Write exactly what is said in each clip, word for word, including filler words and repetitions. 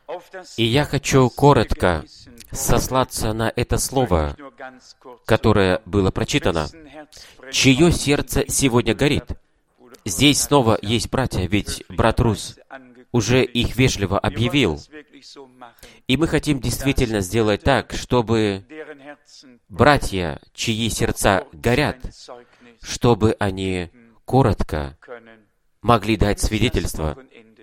И я хочу коротко сослаться на это слово, которое было прочитано. Чье сердце сегодня горит? Здесь снова есть братья, ведь брат Рус уже их вежливо объявил. И мы хотим действительно сделать так, чтобы братья, чьи сердца горят, чтобы они коротко могли дать свидетельство,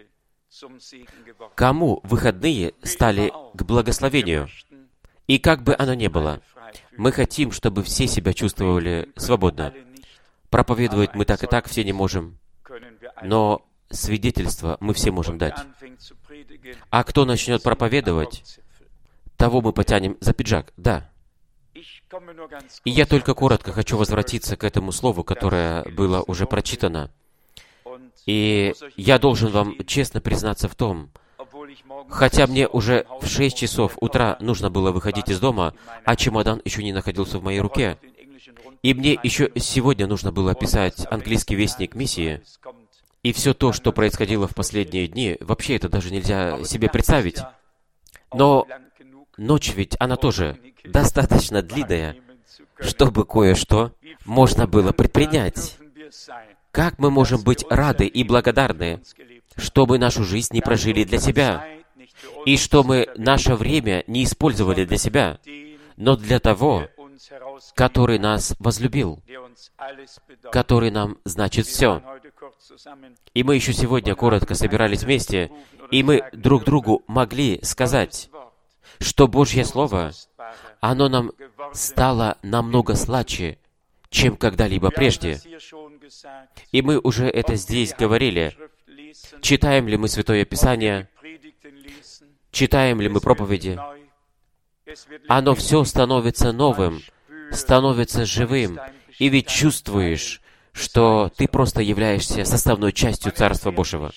кому выходные стали к благословению. И как бы оно ни было, мы хотим, чтобы все себя чувствовали свободно. Проповедовать мы так и так все не можем, но свидетельство мы все можем дать. А кто начнет проповедовать, того мы потянем за пиджак, да. И я только коротко хочу возвратиться к этому слову, которое было уже прочитано. И я должен вам честно признаться в том, хотя мне уже в шесть часов утра нужно было выходить из дома, а чемодан еще не находился в моей руке, и мне еще сегодня нужно было писать английский вестник миссии, и все то, что происходило в последние дни, вообще это даже нельзя себе представить. Но ночь ведь, она тоже достаточно длинная, чтобы кое-что можно было предпринять. Как мы можем быть рады и благодарны, что мы нашу жизнь не прожили для себя, и что мы наше время не использовали для себя, но для того, который нас возлюбил, который нам значит все. И мы еще сегодня коротко собирались вместе, и мы друг другу могли сказать, что Божье Слово, оно нам стало намного сладче, чем когда-либо прежде. И мы уже это здесь говорили. Читаем ли мы Святое Писание? Читаем ли мы проповеди? Оно все становится новым, становится живым. И ведь чувствуешь, что ты просто являешься составной частью Царства Божьего.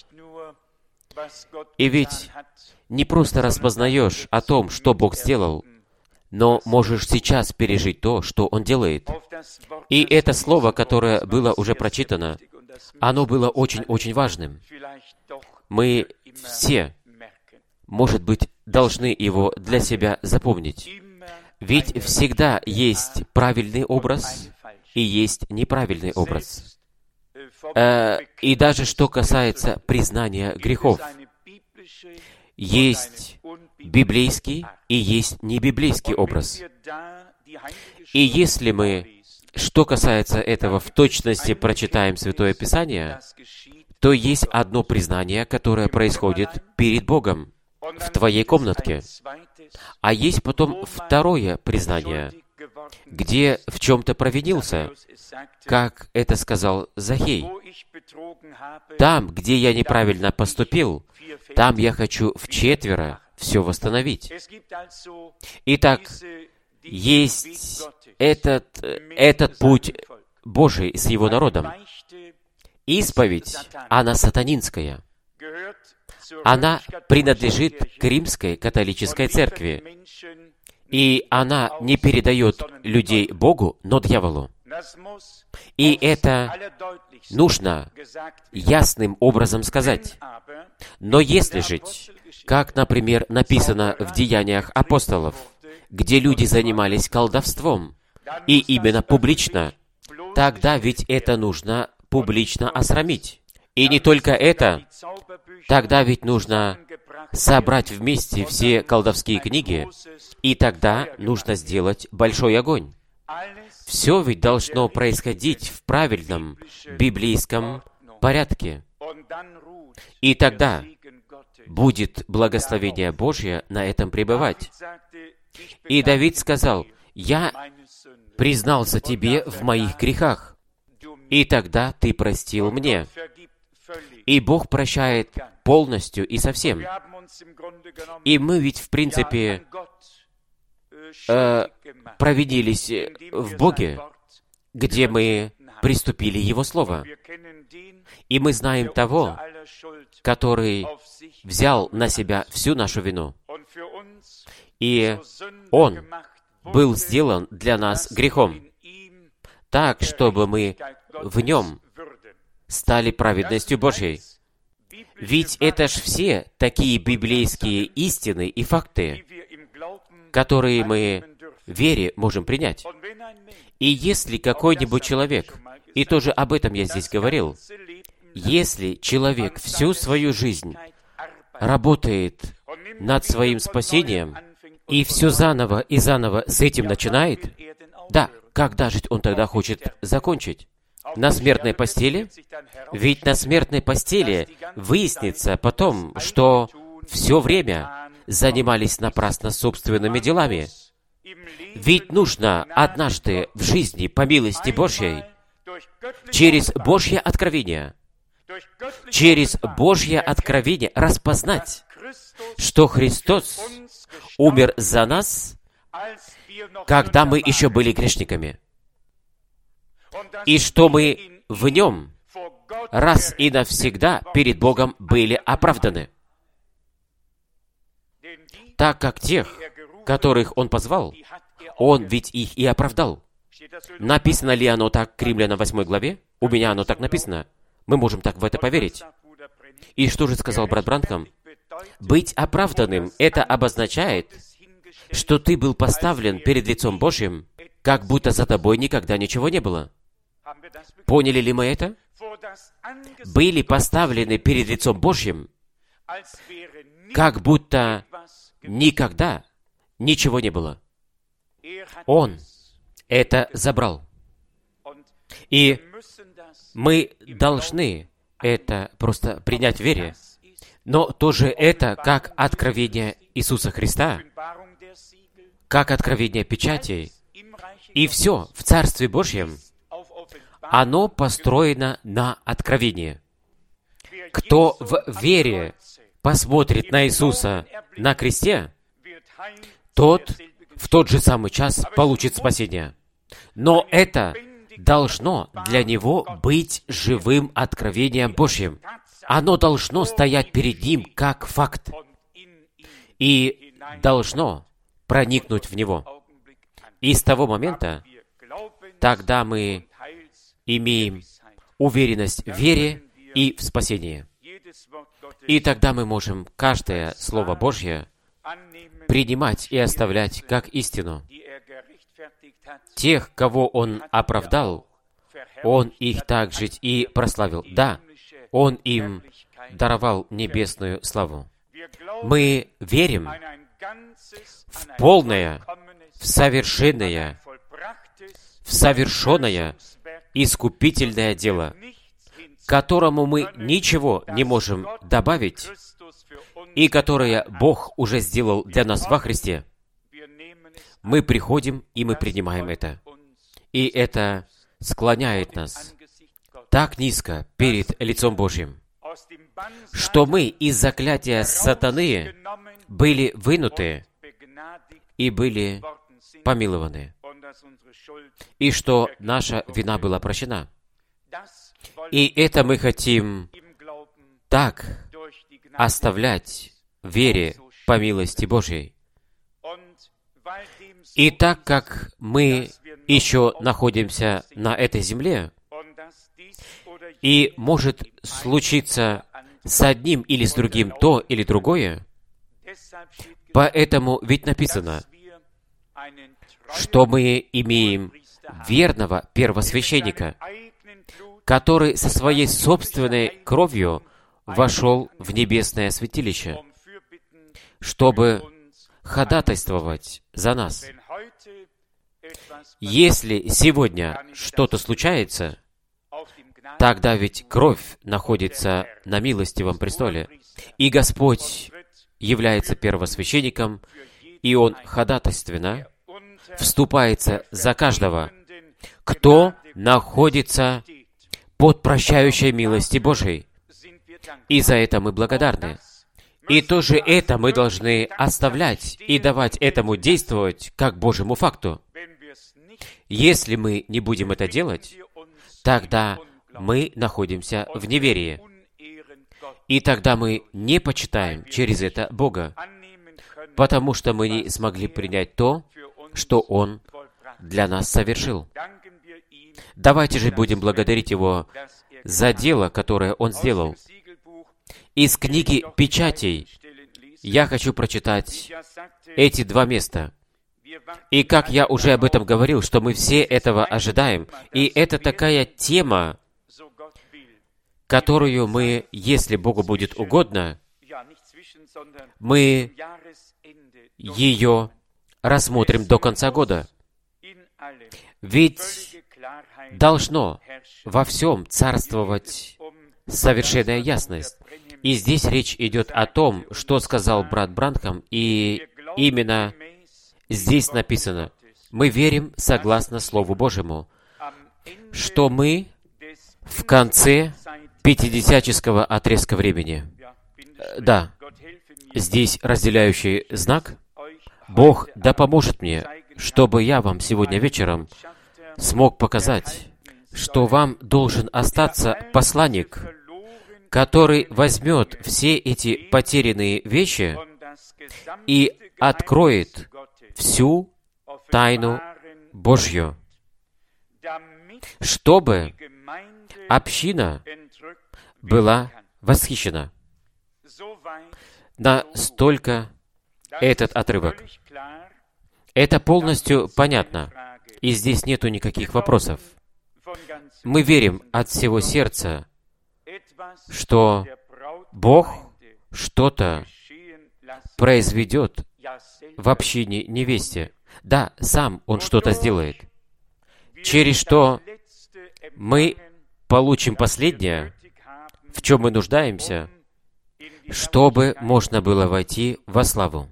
И ведь не просто распознаешь о том, что Бог сделал, но можешь сейчас пережить то, что Он делает. И это слово, которое было уже прочитано, оно было очень-очень важным. Мы все, может быть, должны его для себя запомнить. Ведь всегда есть правильный образ и есть неправильный образ. Э, и даже что касается признания грехов, есть библейский и есть небиблейский образ. И если мы, что касается этого, в точности прочитаем Святое Писание, то есть одно признание, которое происходит перед Богом в твоей комнатке. А есть потом второе признание, где в чем-то провинился, как это сказал Захей. Там, где я неправильно поступил, там я хочу вчетверо все восстановить. Итак, есть этот, этот путь Божий с Его народом. Исповедь, она сатанинская. Она принадлежит к Римской католической церкви. И она не передает людей Богу, но дьяволу. И это нужно ясным образом сказать. Но если жить, как, например, написано в Деяниях апостолов, где люди занимались колдовством, и именно публично, тогда ведь это нужно публично осрамить. И не только это, тогда ведь нужно собрать вместе все колдовские книги, и тогда нужно сделать большой огонь. Все ведь должно происходить в правильном библейском порядке. И тогда будет благословение Божье на этом пребывать. И Давид сказал, «Я признался тебе в моих грехах, и тогда ты простил мне». И Бог прощает полностью и совсем. И мы ведь, в принципе, э, провинились в Боге, где мы приступили Его Слово. И мы знаем того, который взял на себя всю нашу вину. И Он был сделан для нас грехом, так, чтобы мы в Нем стали праведностью Божьей. Ведь это ж все такие библейские истины и факты, которые мы в вере можем принять. И если какой-нибудь человек, и тоже об этом я здесь говорил, если человек всю свою жизнь работает над своим спасением и все заново и заново с этим начинает, да, когда же он тогда хочет закончить? На смертной постели? Ведь на смертной постели выяснится потом, что все время занимались напрасно собственными делами. Ведь нужно однажды в жизни, по милости Божьей, через Божье откровение, через Божье откровение распознать, что Христос умер за нас, когда мы еще были грешниками, и что мы в Нем раз и навсегда перед Богом были оправданы. Так как тех, которых Он позвал, Он ведь их и оправдал. Написано ли оно так к Римлянам восьмой главе? У меня оно так написано. Мы можем так в это поверить. И что же сказал брат Бранхам? Быть оправданным — это обозначает, что ты был поставлен перед лицом Божьим, как будто за тобой никогда ничего не было. Поняли ли мы это? Были поставлены перед лицом Божьим, как будто никогда ничего не было. Он это забрал. И мы должны это просто принять в вере. Но тоже это как откровение Иисуса Христа, как откровение печатей. И все в Царстве Божьем, оно построено на откровении. Кто в вере посмотрит на Иисуса на кресте, тот в тот же самый час получит спасение. Но это должно для него быть живым откровением Божьим. Оно должно стоять перед ним как факт и должно проникнуть в него. И с того момента тогда мы имеем уверенность в вере и в спасении. И тогда мы можем каждое Слово Божье принимать и оставлять как истину. Тех, кого Он оправдал, Он их также и прославил. Да, Он им даровал небесную славу. Мы верим в полное, в совершенное, в совершенное искупительное дело, которому мы ничего не можем добавить, и которое Бог уже сделал для нас во Христе. Мы приходим, и мы принимаем это. И это склоняет нас так низко перед лицом Божьим, что мы из заклятия сатаны были вынуты и были помилованы, и что наша вина была прощена. И это мы хотим так оставлять в вере по милости Божьей. И так как мы еще находимся на этой земле, и может случиться с одним или с другим то или другое, поэтому ведь написано, что мы имеем верного первосвященника, который со своей собственной кровью вошел в небесное святилище, чтобы ходатайствовать за нас. Если сегодня что-то случается, тогда ведь кровь находится на милостивом престоле, и Господь является первосвященником, и Он ходатайственно вступается за каждого, кто находится под прощающей милости Божией. И за это мы благодарны. И тоже это мы должны оставлять и давать этому действовать как Божьему факту. Если мы не будем это делать, тогда мы находимся в неверии. И тогда мы не почитаем через это Бога, потому что мы не смогли принять то, что Он для нас совершил. Давайте же будем благодарить Его за дело, которое Он сделал. Из книги Печатей я хочу прочитать эти два места. И как я уже об этом говорил, что мы все этого ожидаем. И это такая тема, которую мы, если Богу будет угодно, мы ее рассмотрим до конца года. Ведь должно во всем царствовать совершенная ясность. И здесь речь идет о том, что сказал брат Бранхам, и именно здесь написано: мы верим согласно Слову Божьему, что мы в конце пятидесяческого отрезка времени. Да, здесь разделяющий знак. Бог да поможет мне, чтобы я вам сегодня вечером смог показать, что вам должен остаться посланник, который возьмет все эти потерянные вещи и откроет всю тайну Божью, чтобы община была восхищена. Настолько этот отрывок. Это полностью понятно, и здесь нету никаких вопросов. Мы верим от всего сердца, что Бог что-то произведет в общине невесте. Да, сам Он что-то сделает, через что мы получим последнее, в чем мы нуждаемся, чтобы можно было войти во славу.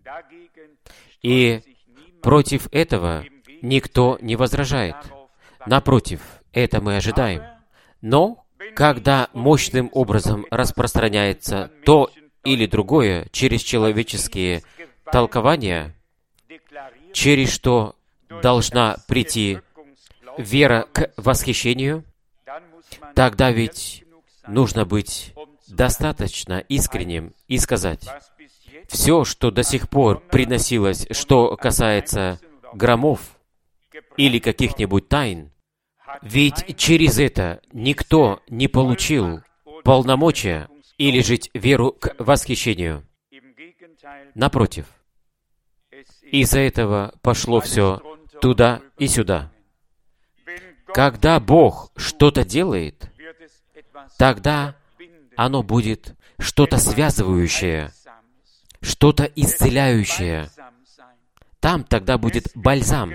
И против этого никто не возражает. Напротив, это мы ожидаем. Но, когда мощным образом распространяется то или другое через человеческие толкования, через что должна прийти вера к восхищению, тогда ведь нужно быть достаточно искренним и сказать: все, что до сих пор приносилось, что касается громов или каких-нибудь тайн, ведь через это никто не получил полномочия или же веру к восхищению. Напротив, из-за этого пошло все туда и сюда. Когда Бог что-то делает, тогда оно будет что-то связывающее, что-то исцеляющее. Там тогда будет бальзам.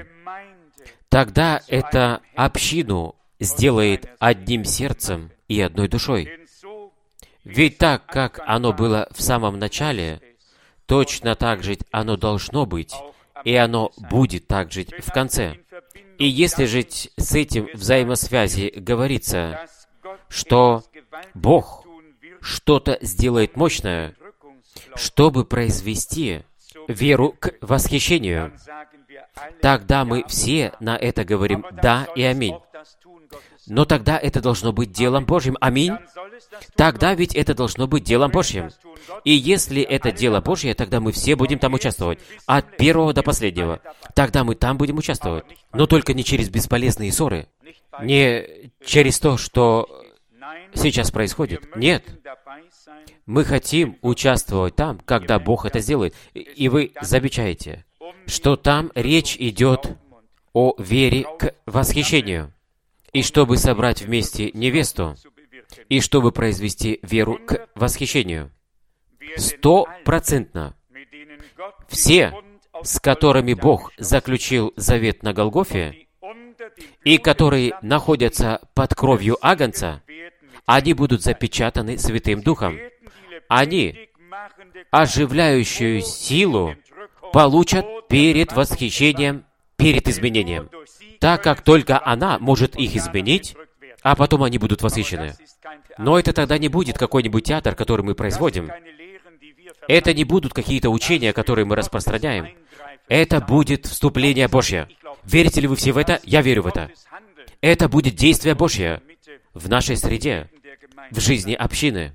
Тогда это общину сделает одним сердцем и одной душой. Ведь так, как оно было в самом начале, точно так же оно должно быть, и оно будет так жить в конце. И если жить с этим взаимосвязи говорится, что Бог что-то сделает мощное, чтобы произвести веру к восхищению, тогда мы все на это говорим «да» и «аминь». Но тогда это должно быть делом Божьим. Аминь. Тогда ведь это должно быть делом Божьим. И если это дело Божье, тогда мы все будем там участвовать. От первого до последнего. Тогда мы там будем участвовать. Но только не через бесполезные ссоры. Не через то, что сейчас происходит. Нет. Мы хотим участвовать там, когда Бог это сделает. И вы замечаете, что там речь идет о вере к восхищению. И чтобы собрать вместе невесту, и чтобы произвести веру к восхищению. Стопроцентно. Все, с которыми Бог заключил завет на Голгофе, и которые находятся под кровью Агнца, они будут запечатаны Святым Духом. Они оживляющую силу получат перед восхищением, перед изменением, так как только она может их изменить, а потом они будут восхищены. Но это тогда не будет какой-нибудь театр, который мы производим. Это не будут какие-то учения, которые мы распространяем. Это будет вступление Божье. Верите ли вы все в это? Я верю в это. Это будет действие Божье в нашей среде, в жизни общины.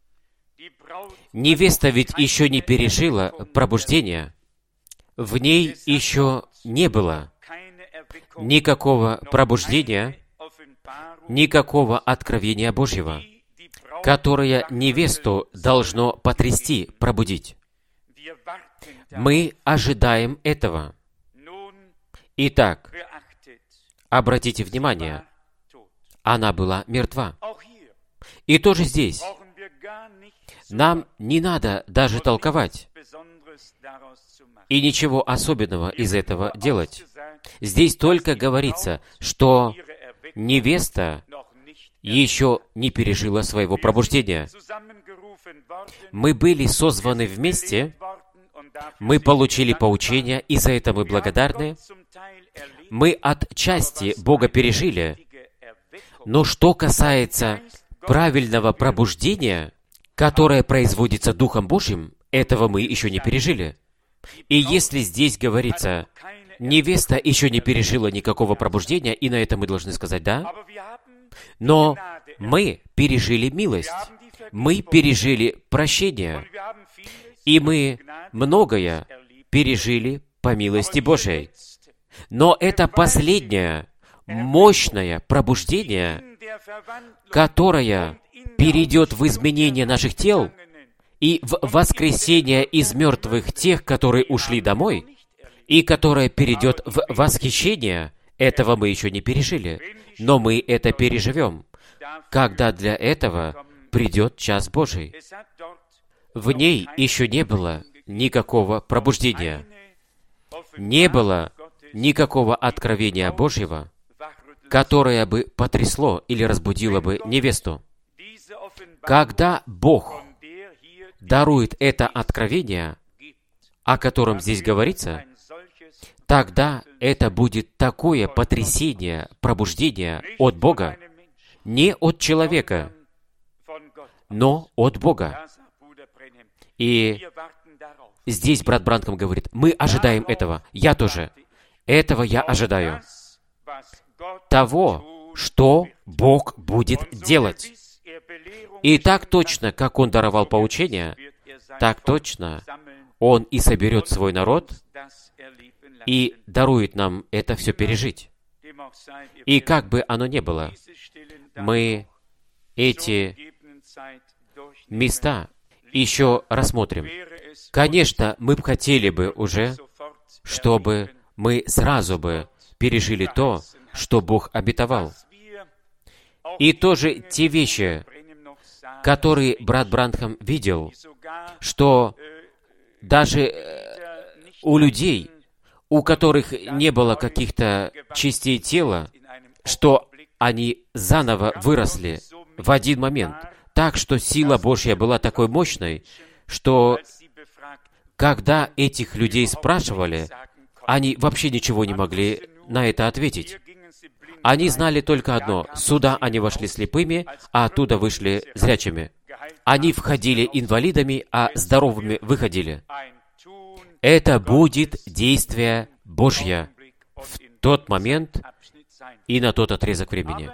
Невеста ведь еще не пережила пробуждение. В ней еще не было никакого пробуждения, никакого откровения Божьего. которое невесту должно потрясти, пробудить. Мы ожидаем этого. Итак, обратите внимание, она была мертва. И тоже здесь. Нам не надо даже толковать и ничего особенного из этого делать. Здесь только говорится, что невеста еще не пережила своего пробуждения. Мы были созваны вместе, мы получили поучение, и за это мы благодарны. Мы отчасти Бога пережили. Но что касается правильного пробуждения, которое производится Духом Божьим, этого мы еще не пережили. И если здесь говорится, невеста еще не пережила никакого пробуждения, и на это мы должны сказать «да», но мы пережили милость, мы пережили прощение, и мы многое пережили по милости Божией. Но это последнее, мощное пробуждение, которое перейдет в изменение наших тел и в воскресение из мертвых тех, которые ушли домой, и которое перейдет в восхищение, этого мы еще не пережили, но мы это переживем, когда для этого придет час Божий. В ней еще не было никакого пробуждения, не было никакого откровения Божьего, которое бы потрясло или разбудило бы невесту. Когда Бог дарует это откровение, о котором здесь говорится, тогда это будет такое потрясение, пробуждение от Бога, не от человека, но от Бога. И здесь брат Бранхам говорит, мы ожидаем этого. Я тоже. Этого я ожидаю. Того, что Бог будет делать. И так точно, как Он даровал поучения, так точно Он и соберет свой народ и дарует нам это все пережить. И как бы оно ни было, мы эти места еще рассмотрим. Конечно, мы бы хотели бы уже, чтобы мы сразу бы пережили то, что Бог обетовал. И тоже те вещи, которые брат Бранхам видел, что даже у людей, у которых не было каких-то частей тела, что они заново выросли в один момент, так что сила Божья была такой мощной, что когда этих людей спрашивали, они вообще ничего не могли на это ответить. Они знали только одно. Сюда они вошли слепыми, а оттуда вышли зрячими. Они входили инвалидами, а здоровыми выходили. Это будет действие Божье в тот момент и на тот отрезок времени.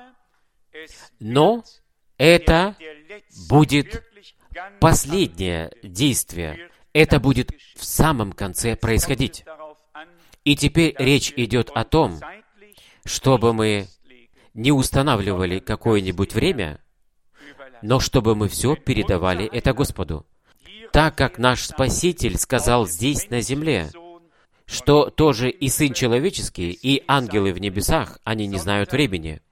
Но это будет последнее действие. Это будет в самом конце происходить. И теперь речь идет о том, чтобы мы не устанавливали какое-нибудь время, но чтобы мы все передавали это Господу. Так как наш Спаситель сказал здесь, на земле, что тоже и Сын Человеческий, и ангелы в небесах, они не знают времени,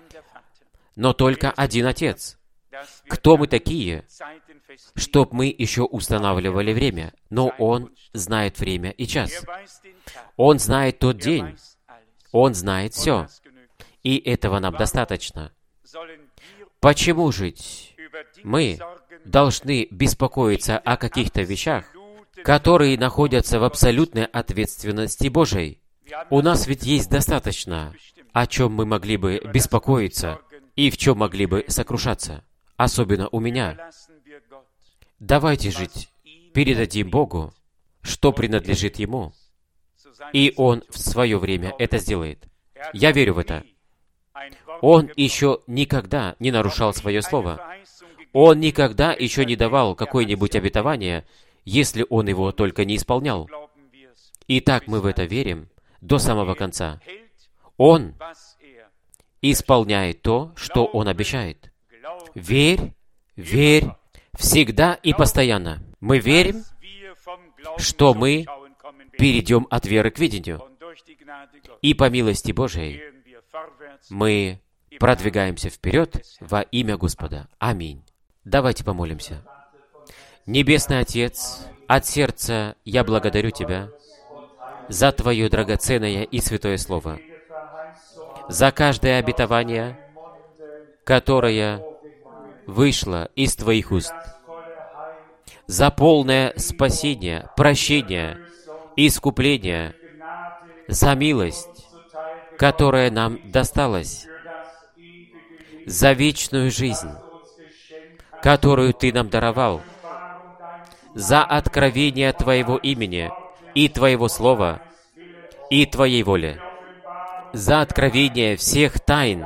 но только один Отец. Кто мы такие, чтоб мы еще устанавливали время? Но Он знает время и час. Он знает тот день. Он знает все. И этого нам достаточно. Почему жить? Мы должны беспокоиться о каких-то вещах, которые находятся в абсолютной ответственности Божией. У нас ведь есть достаточно, о чем мы могли бы беспокоиться и в чем могли бы сокрушаться. Особенно у меня. Давайте жить, передадим Богу, что принадлежит Ему, и Он в свое время это сделает. Я верю в это. Он еще никогда не нарушал свое слово. Он никогда еще не давал какое-нибудь обетование, если Он его только не исполнял. И так мы в это верим до самого конца. Он исполняет то, что Он обещает. Верь, Верь всегда и постоянно. Мы верим, что мы перейдем от веры к видению. И по милости Божией мы продвигаемся вперед во имя Господа. Аминь. Давайте помолимся. Небесный Отец, от сердца я благодарю Тебя за Твое драгоценное и святое Слово, за каждое обетование, которое вышло из Твоих уст, за полное спасение, прощение, искупление, за милость, которая нам досталась, за вечную жизнь, которую Ты нам даровал, за откровение Твоего имени и Твоего Слова и Твоей воли, за откровение всех тайн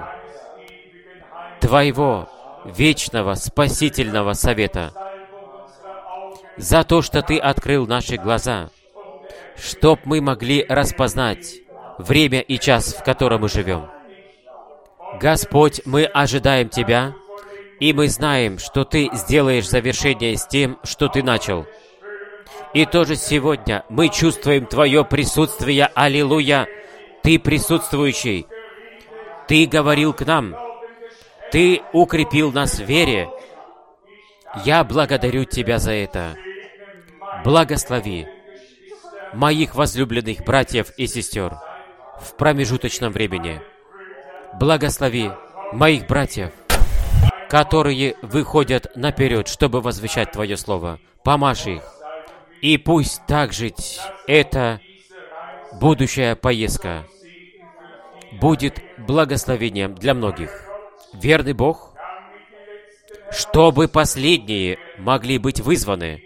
Твоего вечного спасительного совета, за то, что Ты открыл наши глаза, чтоб мы могли распознать время и час, в котором мы живем. Господь, мы ожидаем Тебя, и мы знаем, что Ты сделаешь завершение с тем, что Ты начал. И тоже сегодня мы чувствуем Твое присутствие. Аллилуйя! Ты присутствующий. Ты говорил к нам. Ты укрепил нас в вере. Я благодарю Тебя за это. Благослови моих возлюбленных братьев и сестер в промежуточном времени. Благослови моих братьев, которые выходят наперед, чтобы возвещать Твое Слово. Помажь их. И пусть также эта будущая поездка будет благословением для многих. Верный Бог, чтобы последние могли быть вызваны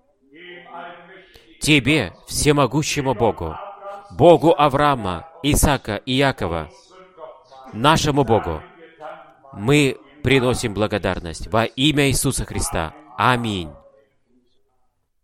Тебе, всемогущему Богу, Богу Авраама, Исаака и Иакова, нашему Богу, мы приносим благодарность во имя Иисуса Христа. Аминь.